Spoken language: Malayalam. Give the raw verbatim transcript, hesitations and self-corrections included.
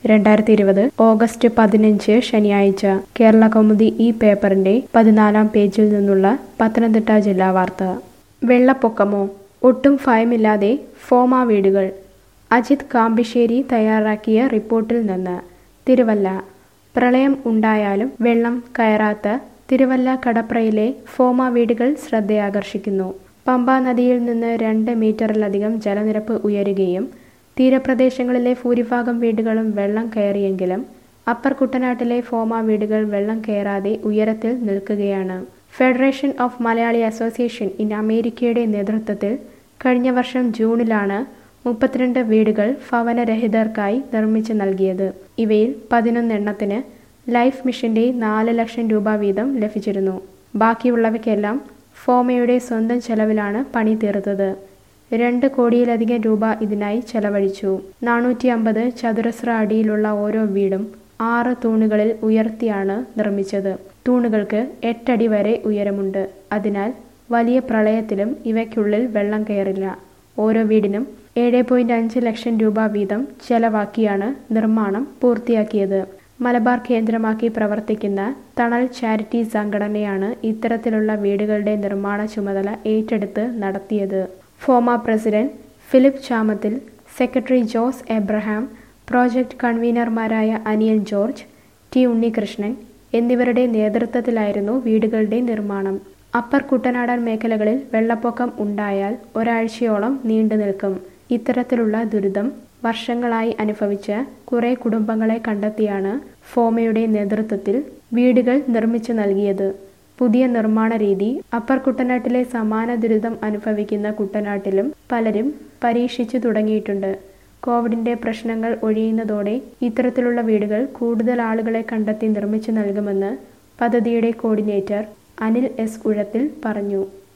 രണ്ടായിരത്തി ഇരുപത് ഓഗസ്റ്റ് പതിനഞ്ച് ശനിയാഴ്ച കേരള കൗമുദി ഈ പേപ്പറിന്റെ പതിനാലാം പേജിൽ നിന്നുള്ള പത്തനംതിട്ട ജില്ലാ വാർത്ത. വെള്ളപ്പൊക്കമോ? ഒട്ടും ഭയമില്ലാതെ ഫോമ വീടുകൾ. അജിത് കാമ്പിശ്ശേരി തയ്യാറാക്കിയ റിപ്പോർട്ടിൽ നിന്ന്. തിരുവല്ല. പ്രളയം ഉണ്ടായാലും വെള്ളം കയറാത്ത തിരുവല്ല കടപ്രയിലെ ഫോമ വീടുകൾ ശ്രദ്ധയാകർഷിക്കുന്നു. പമ്പാ നദിയിൽ നിന്ന് രണ്ട് മീറ്ററിലധികം ജലനിരപ്പ് ഉയരുകയും തീരപ്രദേശങ്ങളിലെ ഭൂരിഭാഗം വീടുകളും വെള്ളം കയറിയെങ്കിലും അപ്പർ കുട്ടനാട്ടിലെ ഫോമ വീടുകൾ വെള്ളം കയറാതെ ഉയരത്തിൽ നിൽക്കുകയാണ്. Federation of Malayali association in അമേരിക്കയുടെ നേതൃത്വത്തിൽ കഴിഞ്ഞ വർഷം ജൂണിലാണ് മുപ്പത്തിരണ്ട് വീടുകൾ ഭവനരഹിതർക്കായി നിർമ്മിച്ചു നൽകിയത്. ഇവയിൽ പതിനൊന്നെണ്ണത്തിന് ലൈഫ് മിഷന്റെ നാല് ലക്ഷം രൂപ വീതം ലഭിച്ചിരുന്നു. ബാക്കിയുള്ളവയ്ക്കെല്ലാം ഫോമയുടെ സ്വന്തം ചെലവിലാണ് പണി തീർത്തത്. രണ്ട് കോടിയിലധികം രൂപ ഇതിനായി ചെലവഴിച്ചു. നാനൂറ്റി അമ്പത് ചതുരശ്ര അടിയിലുള്ള ഓരോ വീടും ആറ് തൂണുകളിൽ ഉയർത്തിയാണ് നിർമ്മിച്ചത്. തൂണുകൾക്ക് എട്ടടി വരെ ഉയരമുണ്ട്. അതിനാൽ വലിയ പ്രളയത്തിലും ഇവയ്ക്കുള്ളിൽ വെള്ളം കയറില്ല. ഓരോ വീടിനും ഏഴ് പോയിന്റ് അഞ്ച് ലക്ഷം രൂപ വീതം ചെലവാക്കിയാണ് നിർമ്മാണം പൂർത്തിയാക്കിയത്. മലബാർ കേന്ദ്രമാക്കി പ്രവർത്തിക്കുന്ന തണൽ ചാരിറ്റി സംഘടനയാണ് ഇത്തരത്തിലുള്ള വീടുകളുടെ നിർമ്മാണ ചുമതല ഏറ്റെടുത്ത് നടത്തിയത്. FOMAA president Philip Chamathil, secretary Jose Abraham, project കൺവീനർമാരായ അനിയൽ ജോർജ്, ടി ഉണ്ണികൃഷ്ണൻ എന്നിവരുടെ നേതൃത്വത്തിലായിരുന്നു വീടുകളുടെ നിർമ്മാണം. അപ്പർ കുട്ടനാടൻ മേഖലകളിൽ വെള്ളപ്പൊക്കം ഉണ്ടായാൽ ഒരാഴ്ചയോളം നീണ്ടു നിൽക്കും. ഇത്തരത്തിലുള്ള ദുരിതം വർഷങ്ങളായി അനുഭവിച്ച കുറെ കുടുംബങ്ങളെ കണ്ടെത്തിയാണ് ഫോമയുടെ നേതൃത്വത്തിൽ വീടുകൾ നിർമ്മിച്ചു നൽകിയത്. പുതിയ നിർമ്മാണ രീതി അപ്പർ കുട്ടനാട്ടിലെ സമാന ദുരിതം അനുഭവിക്കുന്ന കുട്ടനാട്ടിലും പലരും പരീക്ഷിച്ചു തുടങ്ങിയിട്ടുണ്ട്. കോവിഡിന്റെ പ്രശ്നങ്ങൾ ഒഴിയുന്നതോടെ ഇത്തരത്തിലുള്ള വീടുകൾ കൂടുതൽ ആളുകളെ കണ്ടെത്തി നിർമ്മിച്ചു നൽകുമെന്ന് പദ്ധതിയുടെ കോർഡിനേറ്റർ അനിൽ എസ് ഉഴത്തിൽ പറഞ്ഞു.